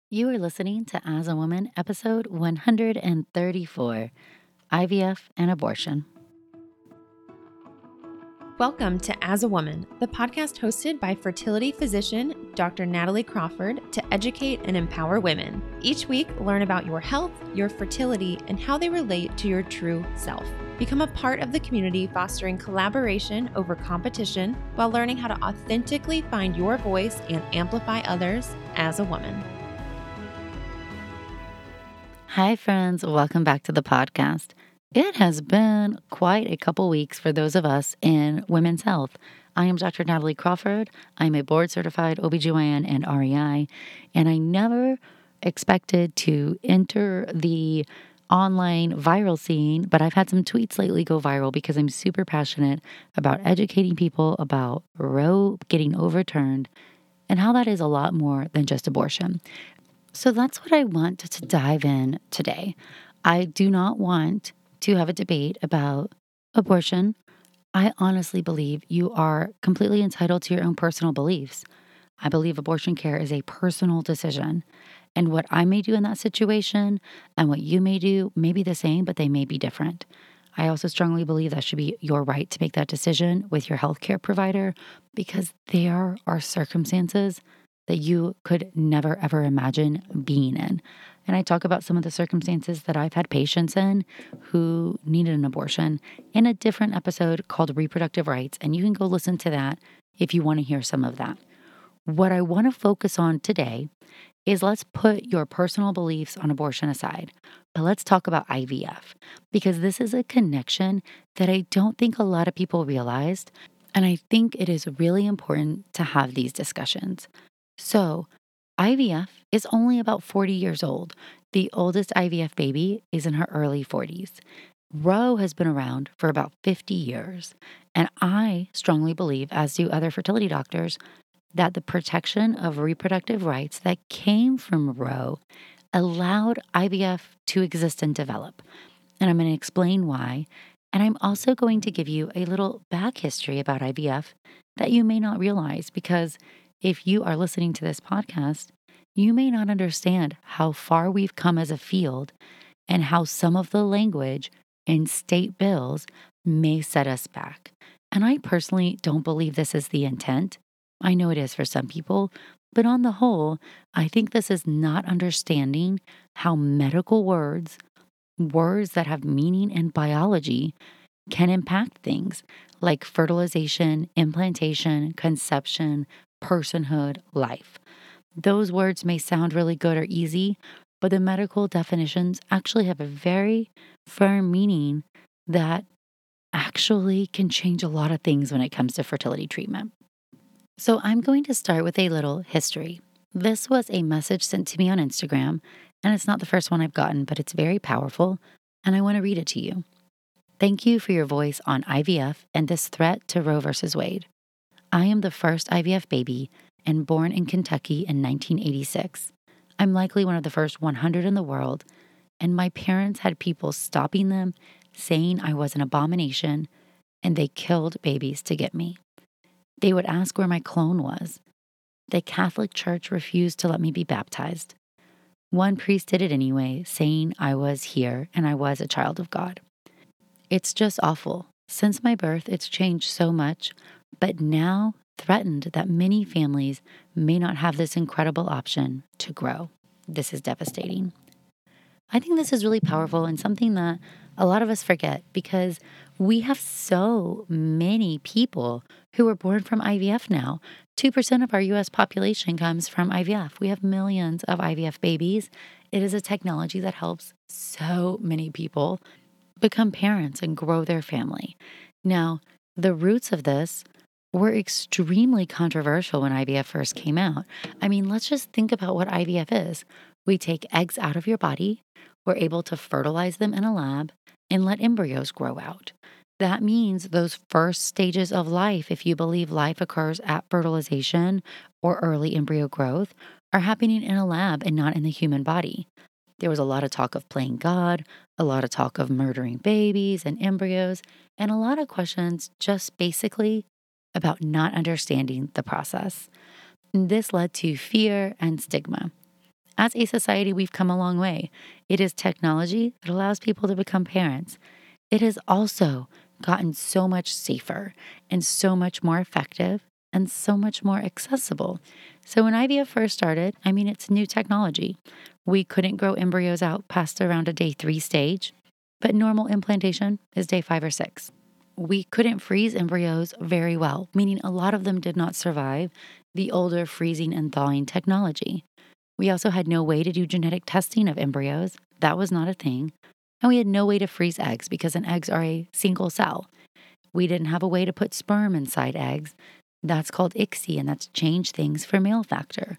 You are listening to As a Woman, episode 134, IVF and Abortion. Welcome to As a Woman, the podcast hosted by fertility physician Dr. Natalie Crawford to educate and empower women. Each week, learn about your health, your fertility, and how they relate to your true self. Become a part of the community fostering collaboration over competition while learning how to authentically find your voice and amplify others as a woman. Hi, friends. Welcome back to the podcast. It has been quite a couple weeks for those of us in women's health. I am Dr. Natalie Crawford. I'm a board-certified OBGYN and REI, and I never expected to enter the online viral scene, but I've had some tweets lately go viral because I'm super passionate about educating people about Roe getting overturned and how that is a lot more than just abortion. So that's what I want to dive in today. I do not want to have a debate about abortion. I honestly believe you are completely entitled to your own personal beliefs. I believe abortion care is a personal decision. And what I may do in that situation and what you may do may be the same, but they may be different. I also strongly believe that should be your right to make that decision with your healthcare provider because there are circumstances that you could never ever imagine being in. And I talk about some of the circumstances that I've had patients in who needed an abortion in a different episode called Reproductive Rights. And you can go listen to that if you want to hear some of that. What I want to focus on today is let's put your personal beliefs on abortion aside, but let's talk about IVF because this is a connection that I don't think a lot of people realized. And I think it is really important to have these discussions. So, IVF is only about 40 years old. The oldest IVF baby is in her early 40s. Roe has been around for about 50 years. And I strongly believe, as do other fertility doctors, that the protection of reproductive rights that came from Roe allowed IVF to exist and develop. And I'm going to explain why. And I'm also going to give you a little back history about IVF that you may not realize because if you are listening to this podcast, you may not understand how far we've come as a field and how some of the language in state bills may set us back. And I personally don't believe this is the intent. I know it is for some people, but on the whole, I think this is not understanding how medical words that have meaning in biology, can impact things like fertilization, implantation, conception, personhood, life. Those words may sound really good or easy, but the medical definitions actually have a very firm meaning that actually can change a lot of things when it comes to fertility treatment. So I'm going to start with a little history. This was a message sent to me on Instagram, and it's not the first one I've gotten, but it's very powerful, and I want to read it to you. Thank you for your voice on IVF and this threat to Roe versus Wade. I am the first IVF baby and born in Kentucky in 1986. I'm likely one of the first 100 in the world, and my parents had people stopping them, saying I was an abomination, and they killed babies to get me. They would ask where my clone was. The Catholic Church refused to let me be baptized. One priest did it anyway, saying I was here and I was a child of God. It's just awful. Since my birth, it's changed so much, but now threatened that many families may not have this incredible option to grow. This is devastating. I think this is really powerful and something that a lot of us forget because we have so many people who were born from IVF now. 2% of our US population comes from IVF. We have millions of IVF babies. It is a technology that helps so many people become parents and grow their family. Now, the roots of this were extremely controversial when IVF first came out. I mean, let's just think about what IVF is. We take eggs out of your body, we're able to fertilize them in a lab, and let embryos grow out. That means those first stages of life, if you believe life occurs at fertilization or early embryo growth, are happening in a lab and not in the human body. There was a lot of talk of playing God, a lot of talk of murdering babies and embryos, and a lot of questions just basically about not understanding the process. And this led to fear and stigma. As a society, we've come a long way. It is technology that allows people to become parents. It has also gotten so much safer and so much more effective and so much more accessible. So when IVF first started, it's new technology. We couldn't grow embryos out past around a day 3 stage, but normal implantation is day 5 or 6. We couldn't freeze embryos very well, meaning a lot of them did not survive the older freezing and thawing technology. We also had no way to do genetic testing of embryos. That was not a thing. And we had no way to freeze eggs because eggs are a single cell. We didn't have a way to put sperm inside eggs. That's called ICSI, and that's changed things for male factor.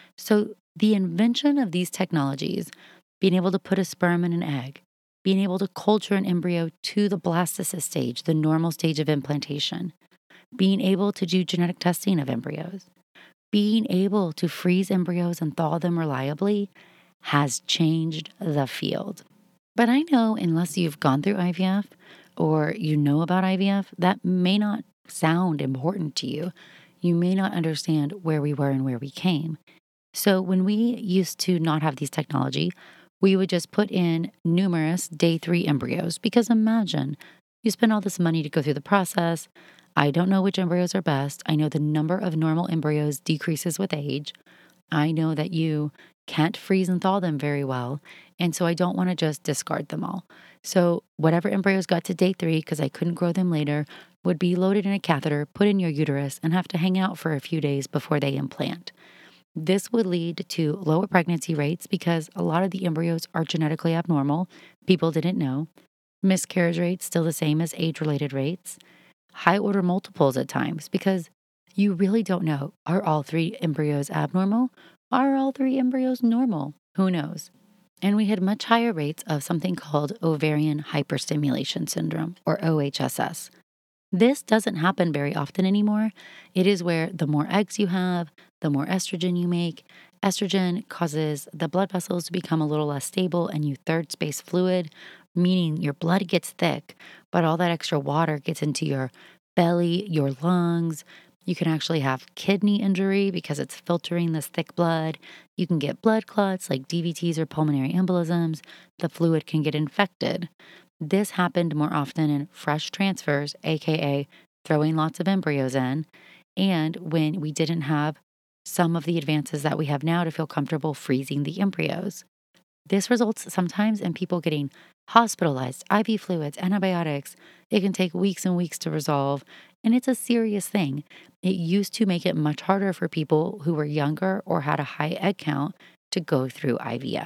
So the invention of these technologies, being able to put a sperm in an egg, being able to culture an embryo to the blastocyst stage, the normal stage of implantation, being able to do genetic testing of embryos, being able to freeze embryos and thaw them reliably has changed the field. But I know unless you've gone through IVF or you know about IVF, that may not sound important to you. You may not understand where we were and where we came. So when we used to not have these technology, we would just put in numerous day 3 embryos because imagine you spend all this money to go through the process. I don't know which embryos are best. I know the number of normal embryos decreases with age. I know that you can't freeze and thaw them very well. And so I don't want to just discard them all. So whatever embryos got to day 3, because I couldn't grow them later, would be loaded in a catheter, put in your uterus, and have to hang out for a few days before they implant. This would lead to lower pregnancy rates because a lot of the embryos are genetically abnormal. People didn't know. Miscarriage rates still the same as age-related rates. High order multiples at times because you really don't know. Are all 3 embryos abnormal? Are all 3 embryos normal? Who knows? And we had much higher rates of something called ovarian hyperstimulation syndrome, or OHSS. This doesn't happen very often anymore. It is where the more eggs you have, the more estrogen you make. Estrogen causes the blood vessels to become a little less stable and you third space fluid, meaning your blood gets thick, but all that extra water gets into your belly, your lungs. You can actually have kidney injury because it's filtering this thick blood. You can get blood clots like DVTs or pulmonary embolisms. The fluid can get infected. This happened more often in fresh transfers, aka throwing lots of embryos in, and when we didn't have some of the advances that we have now to feel comfortable freezing the embryos. This results sometimes in people getting hospitalized, IV fluids, antibiotics. It can take weeks and weeks to resolve, and it's a serious thing. It used to make it much harder for people who were younger or had a high egg count to go through IVF.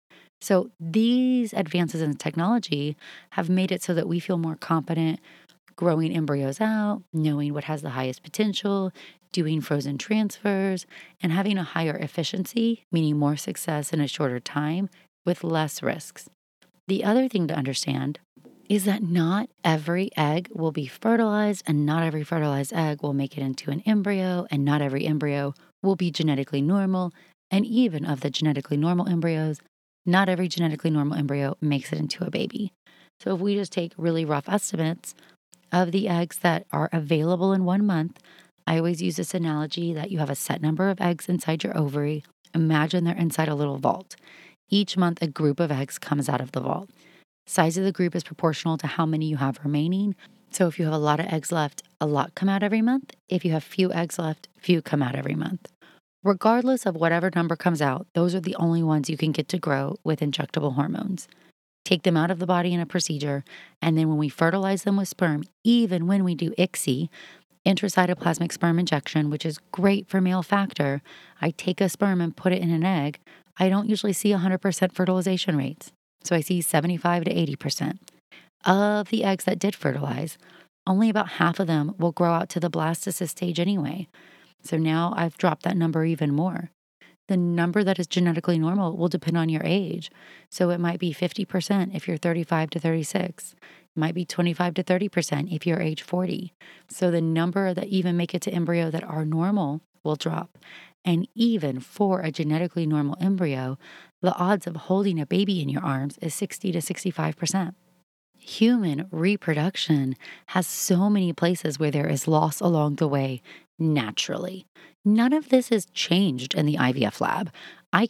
So these advances in technology have made it so that we feel more confident growing embryos out, knowing what has the highest potential, doing frozen transfers, and having a higher efficiency, meaning more success in a shorter time with less risks. The other thing to understand is that not every egg will be fertilized and not every fertilized egg will make it into an embryo and not every embryo will be genetically normal. And even of the genetically normal embryos, not every genetically normal embryo makes it into a baby. So if we just take really rough estimates of the eggs that are available in 1 month, I always use this analogy that you have a set number of eggs inside your ovary. Imagine they're inside a little vault. Each month, a group of eggs comes out of the vault. Size of the group is proportional to how many you have remaining. So if you have a lot of eggs left, a lot come out every month. If you have few eggs left, few come out every month. Regardless of whatever number comes out, those are the only ones you can get to grow with injectable hormones. Take them out of the body in a procedure, and then when we fertilize them with sperm, even when we do ICSI, intracytoplasmic sperm injection, which is great for male factor, I take a sperm and put it in an egg, I don't usually see 100% fertilization rates. So I see 75 to 80%. Of the eggs that did fertilize, only about half of them will grow out to the blastocyst stage anyway. So now I've dropped that number even more. The number that is genetically normal will depend on your age. So it might be 50% if you're 35 to 36. It might be 25 to 30% if you're age 40. So the number that even make it to embryo that are normal will drop. And even for a genetically normal embryo, the odds of holding a baby in your arms is 60 to 65%. Human reproduction has so many places where there is loss along the way naturally. None of this is changed in the IVF lab. I can't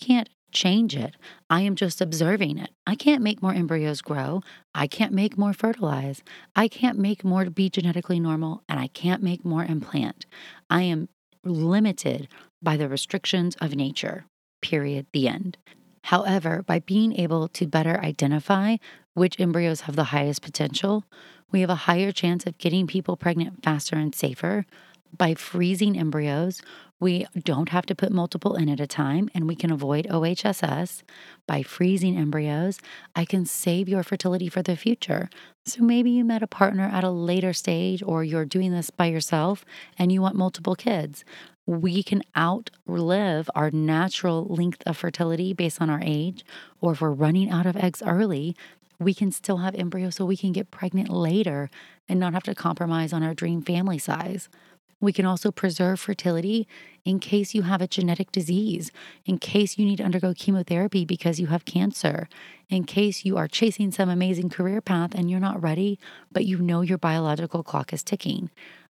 change it. I am just observing it. I can't make more embryos grow. I can't make more fertilize. I can't make more be genetically normal, and I can't make more implant. I am limited by the restrictions of nature. Period. The end. However, by being able to better identify which embryos have the highest potential, we have a higher chance of getting people pregnant faster and safer. By freezing embryos, we don't have to put multiple in at a time, and we can avoid OHSS. By freezing embryos, I can save your fertility for the future. So maybe you met a partner at a later stage, or you're doing this by yourself and you want multiple kids. We can outlive our natural length of fertility based on our age, or if we're running out of eggs early, we can still have embryos so we can get pregnant later and not have to compromise on our dream family size. We can also preserve fertility in case you have a genetic disease, in case you need to undergo chemotherapy because you have cancer, in case you are chasing some amazing career path and you're not ready, but you know your biological clock is ticking.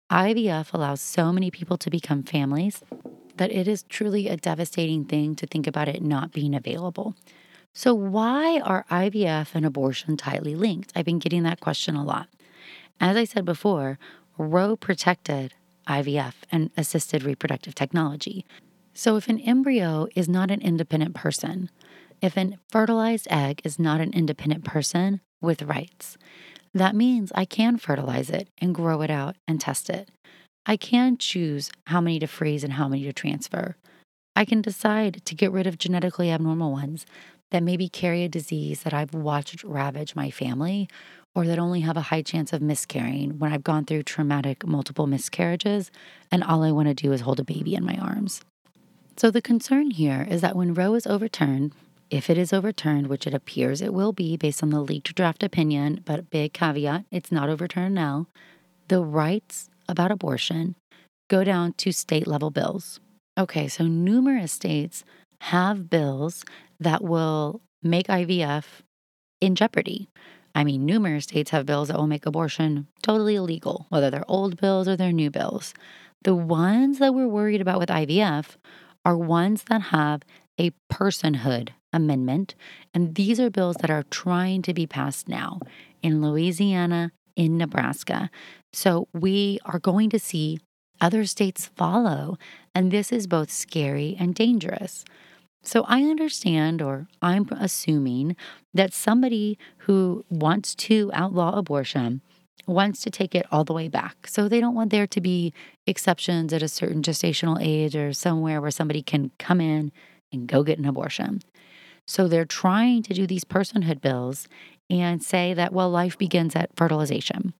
IVF allows so many people to become families that it is truly a devastating thing to think about it not being available. So why are IVF and abortion tightly linked? I've been getting that question a lot. As I said before, Roe protected IVF and assisted reproductive technology. So if an embryo is not an independent person, if a fertilized egg is not an independent person with rights, that means I can fertilize it and grow it out and test it. I can choose how many to freeze and how many to transfer. I can decide to get rid of genetically abnormal ones that maybe carry a disease that I've watched ravage my family, or that only have a high chance of miscarrying when I've gone through traumatic multiple miscarriages and all I want to do is hold a baby in my arms. So the concern here is that when Roe is overturned, if it is overturned, which it appears it will be based on the leaked draft opinion, but big caveat, it's not overturned now, the rights about abortion go down to state level bills. Okay, so numerous states have bills that will make IVF in jeopardy. I mean, numerous states have bills that will make abortion totally illegal, whether they're old bills or they're new bills. The ones that we're worried about with IVF are ones that have a personhood amendment. And these are bills that are trying to be passed now in Louisiana, in Nebraska. So we are going to see other states follow. And this is both scary and dangerous. So I understand, or I'm assuming, that somebody who wants to outlaw abortion wants to take it all the way back. So they don't want there to be exceptions at a certain gestational age or somewhere where somebody can come in and go get an abortion. So they're trying to do these personhood bills and say that, well, life begins at fertilization.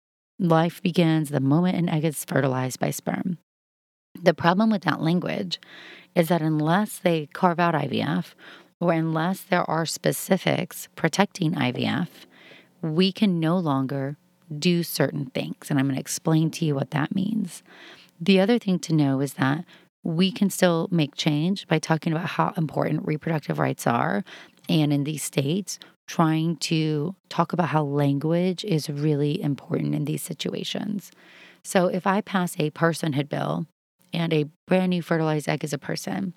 Life begins the moment an egg is fertilized by sperm. The problem with that language is that unless they carve out IVF, or unless there are specifics protecting IVF, we can no longer do certain things. And I'm going to explain to you what that means. The other thing to know is that we can still make change by talking about how important reproductive rights are. And in these states, trying to talk about how language is really important in these situations. So if I pass a personhood bill, and a brand new fertilized egg is a person,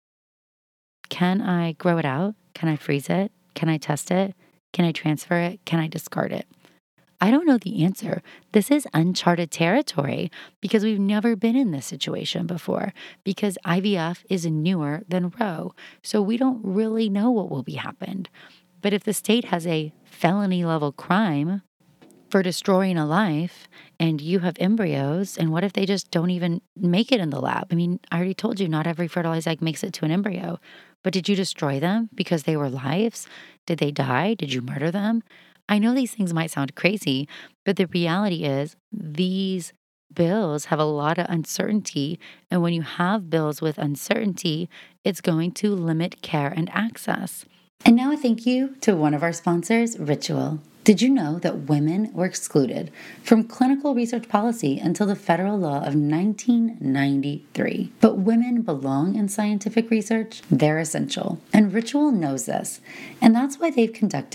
can I grow it out? Can I freeze it? Can I test it? Can I transfer it? Can I discard it? I don't know the answer. This is uncharted territory because we've never been in this situation before, because IVF is newer than Roe. So we don't really know what will be happened. But if the state has a felony level crime for destroying a life and you have embryos, and what if they just don't even make it in the lab? I mean, I already told you not every fertilized egg makes it to an embryo, but did you destroy them because they were lives? Did they die? Did you murder them? I know these things might sound crazy, but the reality is these bills have a lot of uncertainty. And when you have bills with uncertainty, it's going to limit care and access. And now a thank you to one of our sponsors, Ritual. Did you know that women were excluded from clinical research policy until the federal law of 1993? But women belong in scientific research. They're essential. And Ritual knows this. And that's why they've conducted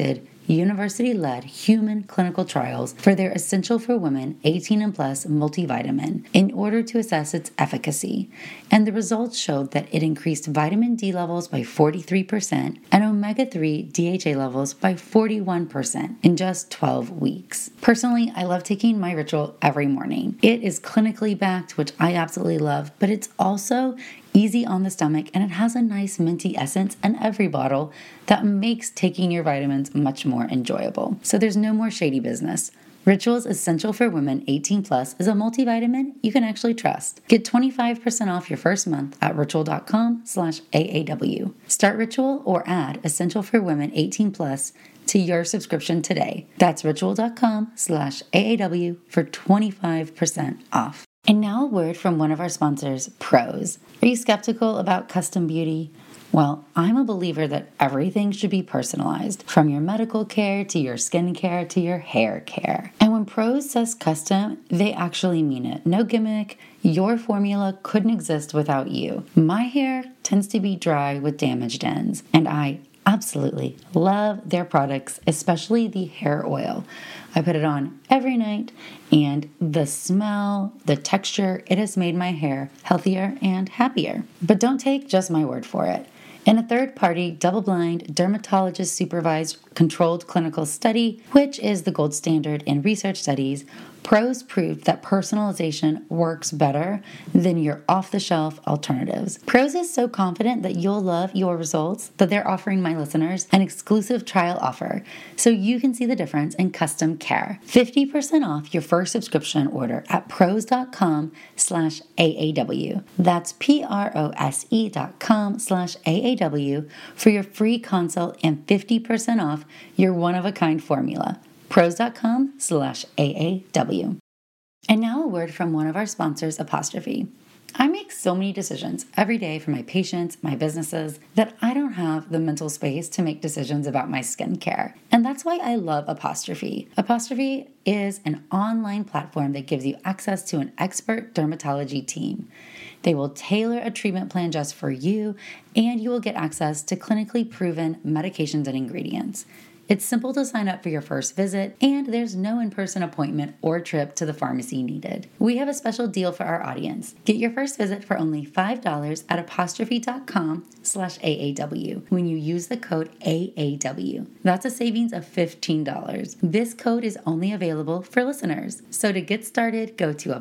university-led human clinical trials for their Essential for Women 18 and Plus multivitamin in order to assess its efficacy. And the results showed that it increased vitamin D levels by 43% and omega-3 DHA levels by 41% in just 12 weeks. Personally, I love taking my Ritual every morning. It is clinically backed, which I absolutely love, but it's also easy on the stomach, and it has a nice minty essence in every bottle that makes taking your vitamins much more enjoyable. So there's no more shady business. Ritual's Essential for Women 18 Plus is a multivitamin you can actually trust. Get 25% off your first month at ritual.com/AAW. Start Ritual or add Essential for Women 18 Plus to your subscription today. That's ritual.com/AAW for 25% off. And now a word from one of our sponsors, Prose. Are you skeptical about custom beauty? Well, I'm a believer that everything should be personalized, from your medical care to your skincare to your hair care. And when Prose says custom, they actually mean it. No gimmick. Your formula couldn't exist without you. My hair tends to be dry with damaged ends, and I absolutely love their products, especially the hair oil. I put it on every night, and the smell, the texture, it has made my hair healthier and happier. But don't take just my word for it. In a third-party, double-blind, dermatologist-supervised, controlled clinical study, which is the gold standard in research studies, Prose proved that personalization works better than your off-the-shelf alternatives. Prose is so confident that you'll love your results that they're offering my listeners an exclusive trial offer so you can see the difference in custom care. 50% off your first subscription order at prose.com/AAW. That's prose.com/AAW for your free consult and 50% off your one-of-a-kind formula. Prose.com/AAW. And now a word from one of our sponsors, Apostrophe. I make so many decisions every day for my patients, my businesses, that I don't have the mental space to make decisions about my skincare. And that's why I love Apostrophe. Apostrophe is an online platform that gives you access to an expert dermatology team. They will tailor a treatment plan just for you, and you will get access to clinically proven medications and ingredients. It's simple to sign up for your first visit, and there's no in-person appointment or trip to the pharmacy needed. We have a special deal for our audience. Get your first visit for only $5 at apostrophe.com/AAW when you use the code AAW. That's a savings of $15. This code is only available for listeners. So to get started, go to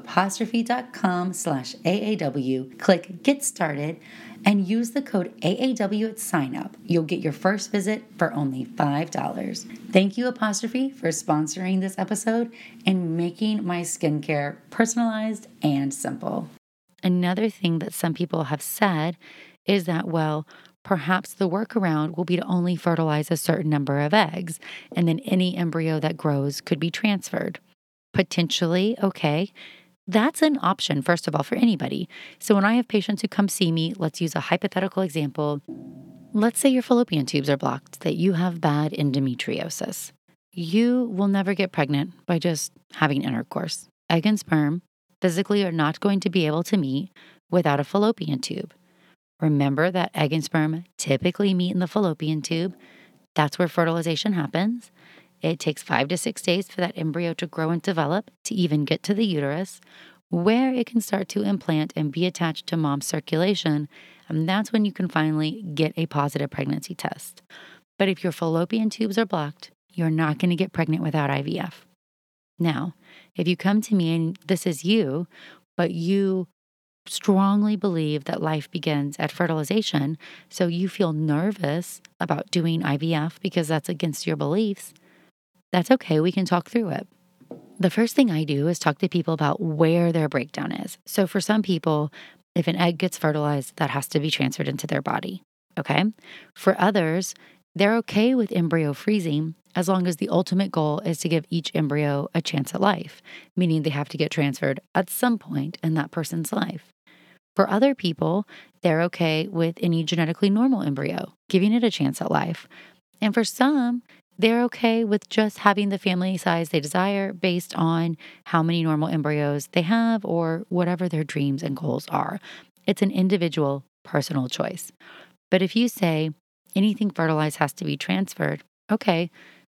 apostrophe.com/AAW, click Get Started, and use the code AAW at sign up. You'll get your first visit for only $5. Thank you, Apostrophe, for sponsoring this episode and making my skincare personalized and simple. Another thing that some people have said is that, well, perhaps the workaround will be to only fertilize a certain number of eggs, and then any embryo that grows could be transferred. Potentially, okay. That's an option, first of all, for anybody. So when I have patients who come see me, let's use a hypothetical example. Let's say your fallopian tubes are blocked, that you have bad endometriosis. You will never get pregnant by just having intercourse. Egg and sperm physically are not going to be able to meet without a fallopian tube. Remember that egg and sperm typically meet in the fallopian tube. That's where fertilization happens. It takes 5 to 6 days for that embryo to grow and develop to even get to the uterus, where it can start to implant and be attached to mom's circulation. And that's when you can finally get a positive pregnancy test. But if your fallopian tubes are blocked, you're not going to get pregnant without IVF. Now, if you come to me and this is you, but you strongly believe that life begins at fertilization, so you feel nervous about doing IVF because that's against your beliefs, that's okay. We can talk through it. The first thing I do is talk to people about where their breakdown is. So for some people, if an egg gets fertilized, that has to be transferred into their body. Okay. For others, they're okay with embryo freezing as long as the ultimate goal is to give each embryo a chance at life, meaning they have to get transferred at some point in that person's life. For other people, they're okay with any genetically normal embryo, giving it a chance at life. And for some, they're okay with just having the family size they desire based on how many normal embryos they have or whatever their dreams and goals are. It's an individual, personal choice. But if you say anything fertilized has to be transferred, okay,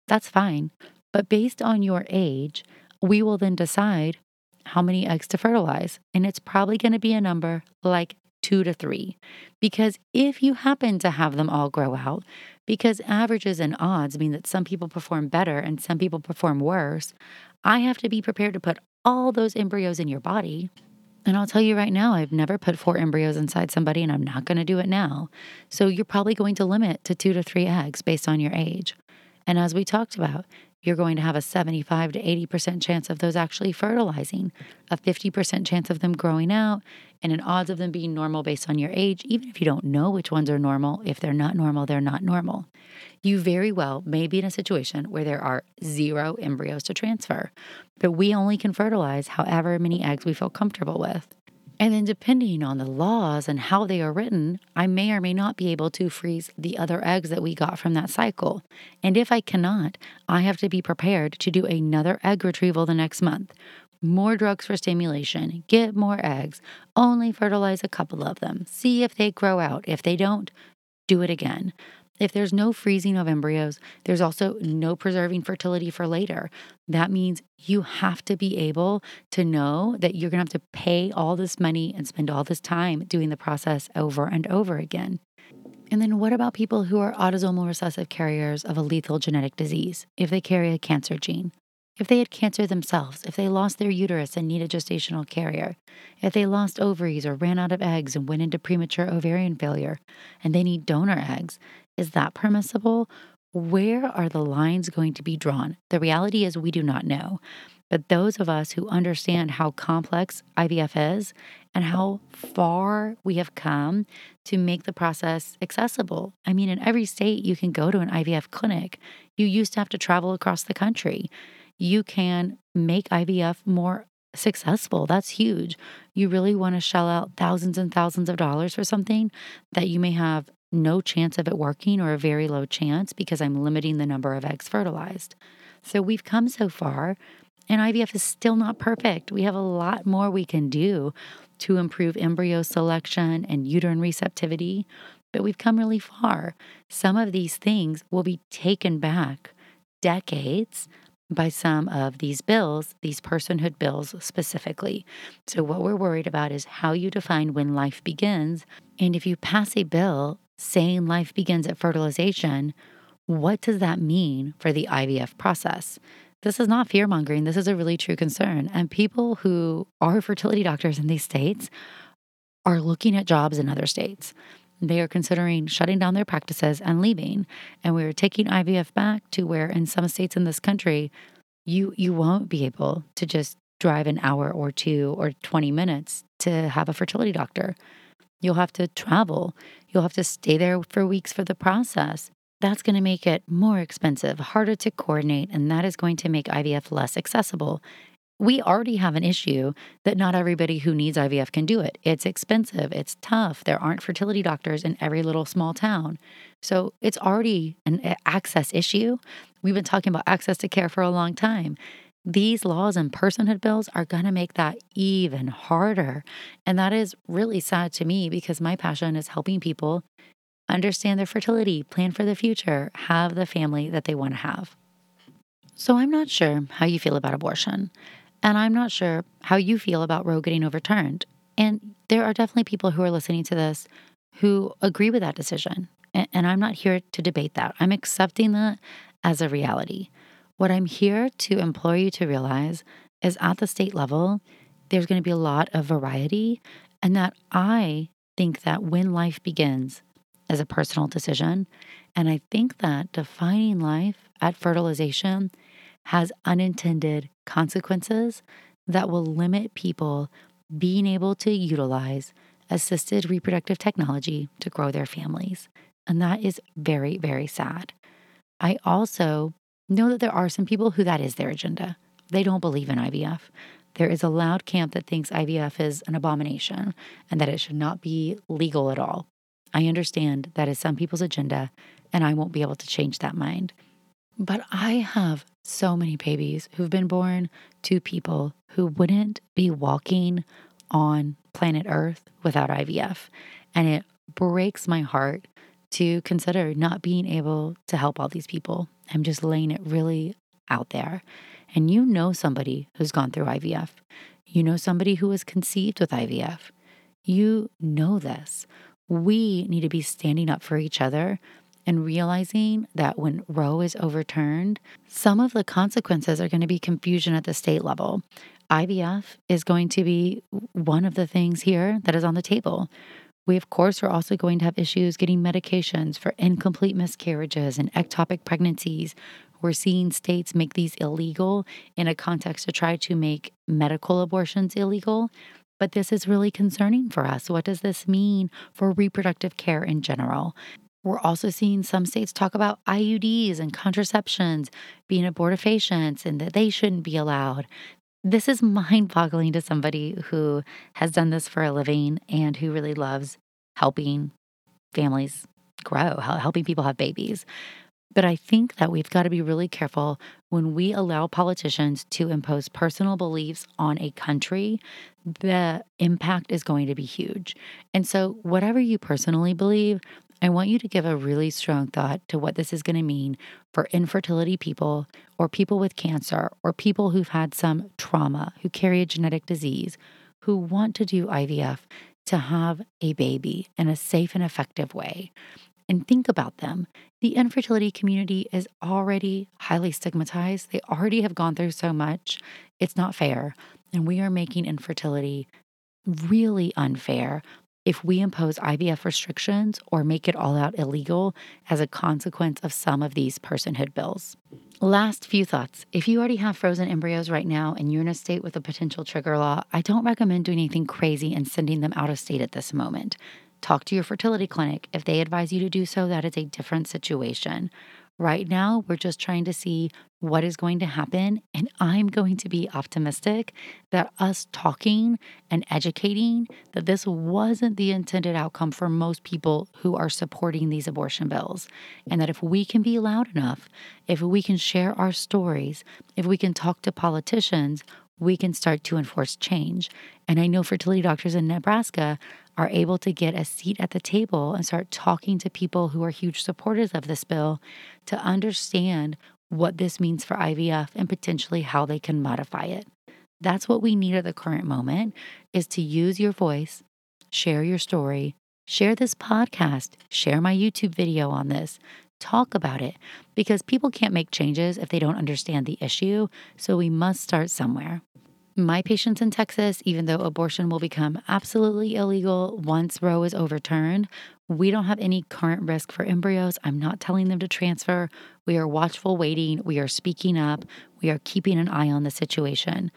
That's fine. But based on your age, we will then decide how many eggs to fertilize. And it's probably going to be a number like 2 to 3. Because if you happen to have them all grow out, because averages and odds mean that some people perform better and some people perform worse, I have to be prepared to put all those embryos in your body. And I'll tell you right now, I've never put 4 embryos inside somebody, and I'm not going to do it now. So you're probably going to limit to 2 to 3 eggs based on your age. And as we talked about, you're going to have a 75 to 80% chance of those actually fertilizing, a 50% chance of them growing out, and an odds of them being normal based on your age, even if you don't know which ones are normal. If they're not normal, they're not normal. You very well may be in a situation where there are 0 embryos to transfer, but we only can fertilize however many eggs we feel comfortable with. And then, depending on the laws and how they are written, I may or may not be able to freeze the other eggs that we got from that cycle. And if I cannot, I have to be prepared to do another egg retrieval the next month. More drugs for stimulation, get more eggs, only fertilize a couple of them, see if they grow out. If they don't, do it again. If there's no freezing of embryos, there's also no preserving fertility for later. That means you have to be able to know that you're going to have to pay all this money and spend all this time doing the process over and over again. And then what about people who are autosomal recessive carriers of a lethal genetic disease? If they carry a cancer gene, if they had cancer themselves, if they lost their uterus and need a gestational carrier, if they lost ovaries or ran out of eggs and went into premature ovarian failure and they need donor eggs, is that permissible? Where are the lines going to be drawn? The reality is we do not know. But those of us who understand how complex IVF is and how far we have come to make the process accessible. I mean, in every state, you can go to an IVF clinic. You used to have to travel across the country. You can make IVF more successful. That's huge. You really want to shell out thousands and thousands of dollars for something that you may have no chance of it working or a very low chance because I'm limiting the number of eggs fertilized. So we've come so far, and IVF is still not perfect. We have a lot more we can do to improve embryo selection and uterine receptivity, but we've come really far. Some of these things will be taken back decades by some of these bills, these personhood bills specifically. So what we're worried about is how you define when life begins. And if you pass a bill saying life begins at fertilization, what does that mean for the IVF process? This is not fear mongering. This is a really true concern. And people who are fertility doctors in these states are looking at jobs in other states. They are considering shutting down their practices and leaving. And we're taking IVF back to where in some states in this country, you won't be able to just drive an hour or 2 or 20 minutes to have a fertility doctor. You'll have to travel. You'll have to stay there for weeks for the process. That's going to make it more expensive, harder to coordinate, and that is going to make IVF less accessible. We already have an issue that not everybody who needs IVF can do it. It's expensive. It's tough. There aren't fertility doctors in every little small town. So it's already an access issue. We've been talking about access to care for a long time. These laws and personhood bills are going to make that even harder. And that is really sad to me because my passion is helping people understand their fertility, plan for the future, have the family that they want to have. So I'm not sure how you feel about abortion. And I'm not sure how you feel about Roe getting overturned. And there are definitely people who are listening to this who agree with that decision. And I'm not here to debate that. I'm accepting that as a reality. What I'm here to implore you to realize is at the state level, there's going to be a lot of variety, and that I think that when life begins is a personal decision. And I think that defining life at fertilization has unintended consequences that will limit people being able to utilize assisted reproductive technology to grow their families. And that is very, very sad. I also know that there are some people who that is their agenda. They don't believe in IVF. There is a loud camp that thinks IVF is an abomination and that it should not be legal at all. I understand that is some people's agenda, and I won't be able to change that mind. But I have so many babies who've been born to people who wouldn't be walking on planet Earth without IVF. And it breaks my heart to consider not being able to help all these people. I'm just laying it really out there. And you know somebody who's gone through IVF. You know somebody who was conceived with IVF. You know this. We need to be standing up for each other and realizing that when Roe is overturned, some of the consequences are going to be confusion at the state level. IVF is going to be one of the things here that is on the table. We, of course, are also going to have issues getting medications for incomplete miscarriages and ectopic pregnancies. We're seeing states make these illegal in a context to try to make medical abortions illegal. But this is really concerning for us. What does this mean for reproductive care in general? We're also seeing some states talk about IUDs and contraceptions being abortifacients and that they shouldn't be allowed. This is mind-boggling to somebody who has done this for a living and who really loves helping families grow, helping people have babies. But I think that we've got to be really careful when we allow politicians to impose personal beliefs on a country. The impact is going to be huge. And so whatever you personally believe, I want you to give a really strong thought to what this is going to mean for infertility people or people with cancer or people who've had some trauma, who carry a genetic disease, who want to do IVF to have a baby in a safe and effective way. And think about them. The infertility community is already highly stigmatized. They already have gone through so much. It's not fair. And we are making infertility really unfair if we impose IVF restrictions or make it all out illegal as a consequence of some of these personhood bills. Last few thoughts. If you already have frozen embryos right now and you're in a state with a potential trigger law, I don't recommend doing anything crazy and sending them out of state at this moment. Talk to your fertility clinic. If they advise you to do so, that is a different situation. Right now, we're just trying to see what is going to happen. And I'm going to be optimistic that us talking and educating that this wasn't the intended outcome for most people who are supporting these abortion bills. And that if we can be loud enough, if we can share our stories, if we can talk to politicians, we can start to enforce change. And I know fertility doctors in Nebraska are able to get a seat at the table and start talking to people who are huge supporters of this bill to understand what this means for IVF and potentially how they can modify it. That's what we need at the current moment, is to use your voice, share your story, share this podcast, share my YouTube video on this, talk about it, because people can't make changes if they don't understand the issue. So we must start somewhere. My patients in Texas, even though abortion will become absolutely illegal once Roe is overturned, we don't have any current risk for embryos. I'm not telling them to transfer. We are watchful waiting. We are speaking up. We are keeping an eye on the situation.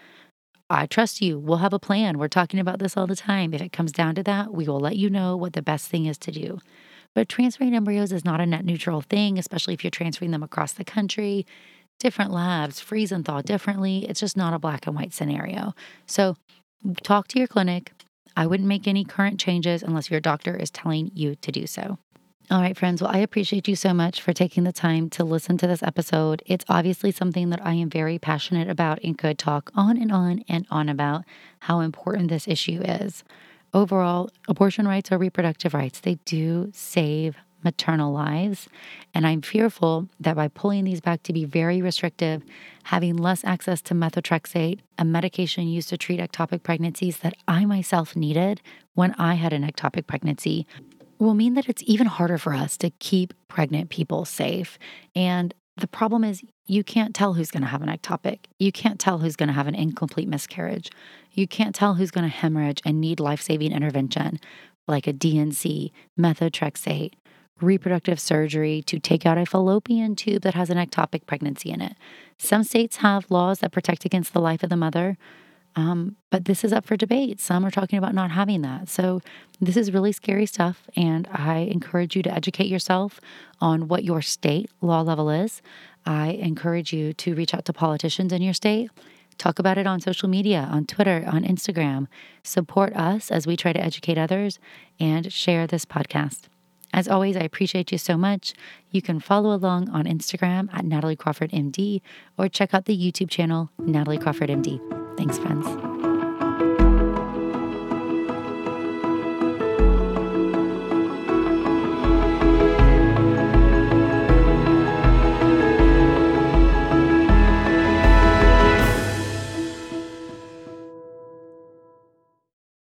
I trust you. We'll have a plan. We're talking about this all the time. If it comes down to that, we will let you know what the best thing is to do. But transferring embryos is not a net neutral thing, especially if you're transferring them across the country. Different labs freeze and thaw differently. It's just not a black and white scenario. So talk to your clinic. I wouldn't make any current changes unless your doctor is telling you to do so. All right, friends. Well, I appreciate you so much for taking the time to listen to this episode. It's obviously something that I am very passionate about and could talk on and on about how important this issue is. Overall, abortion rights are reproductive rights. They do save maternal lives. And I'm fearful that by pulling these back to be very restrictive, having less access to methotrexate, a medication used to treat ectopic pregnancies that I myself needed when I had an ectopic pregnancy, will mean that it's even harder for us to keep pregnant people safe. And the problem is you can't tell who's going to have an ectopic. You can't tell who's going to have an incomplete miscarriage. You can't tell who's going to hemorrhage and need life-saving intervention like a DNC, methotrexate, reproductive surgery to take out a fallopian tube that has an ectopic pregnancy in it. Some states have laws that protect against the life of the mother, but this is up for debate. Some are talking about not having that. So this is really scary stuff, and I encourage you to educate yourself on what your state law level is. I encourage you to reach out to politicians in your state. Talk about it on social media, on Twitter, on Instagram. Support us as we try to educate others and share this podcast. As always, I appreciate you so much. You can follow along on Instagram at Natalie Crawford MD or check out the YouTube channel, Natalie Crawford MD. Thanks, friends.